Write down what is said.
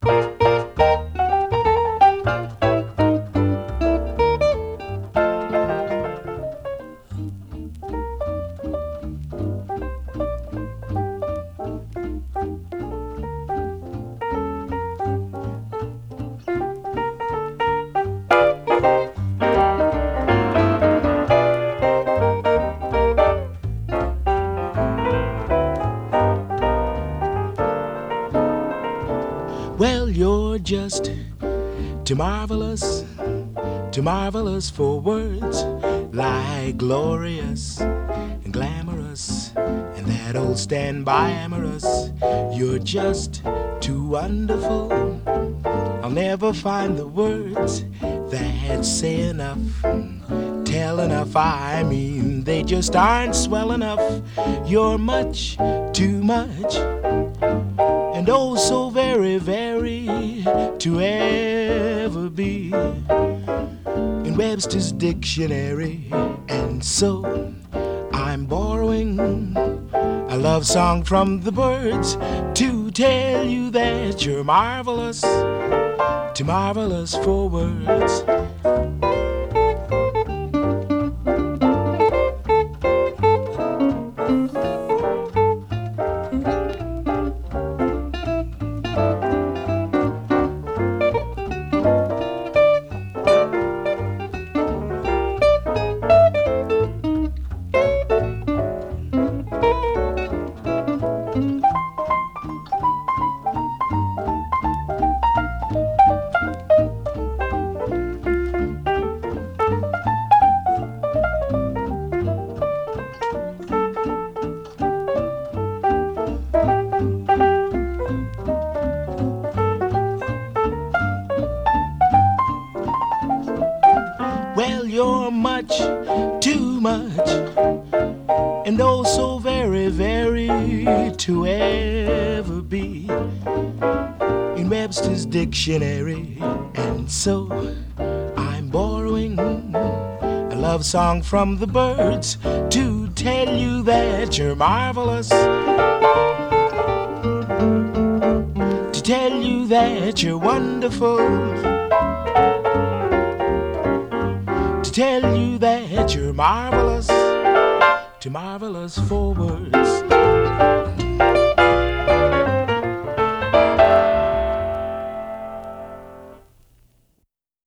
Well, you're just too marvelous for words, like glorious and glamorous, and that old standby amorous. You're just too wonderful. I'll never find the words that say enough, tell enough. I mean, they just aren't swell enough. You're much too much, and oh so very, very to ever be in Webster's dictionary. And so I'm borrowing a love song from the birds to tell you that you're marvelous, too marvelous for words. Well, you're much too much, and oh so very, very to ever be in Webster's dictionary. And so I'm borrowing a love song from the birds to tell you that you're marvelous, to tell you that you're wonderful, to tell you that you're marvelous, too marvelous for words.